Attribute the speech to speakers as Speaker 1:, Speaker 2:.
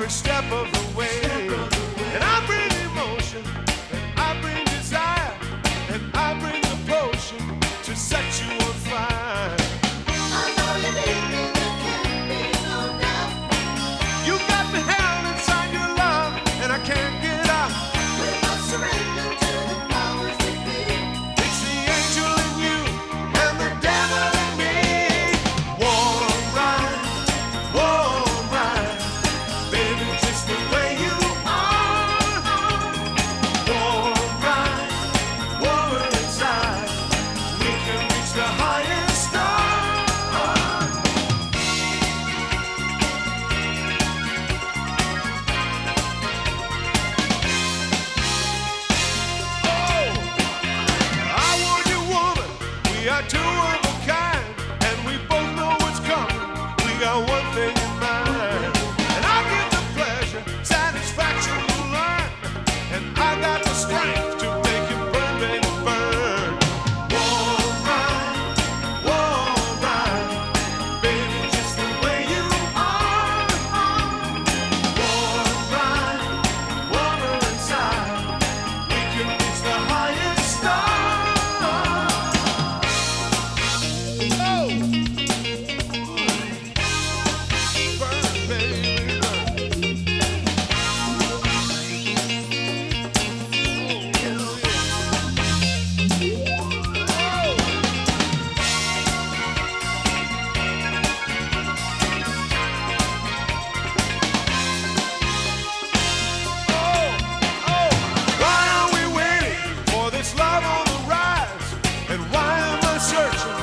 Speaker 1: every step of the way. And I bring emotion, and I bring desire, and I bring the potion to set you on fire.
Speaker 2: I know you need me, there can't be no doubt.
Speaker 1: You got me held inside your love, and I can't get out.
Speaker 2: We must surrender to the powers that be.
Speaker 1: It's the angel in you and the devil in me. Warm ride, baby, just the way you are. Warm ride, warmer inside. We can reach the highest star. I want you, woman. We are two of a kind, and we both know what's coming. We got one thing in mind, and I give the pleasure, satisfaction you learn, and I got the strength to make you burn, baby, burn. Warm ride, baby, just the way you are. Warm ride, warmer inside. We can reach the highest star. Oh, burn, baby, burn. Why are we waiting for this love on the rise? And why am I searching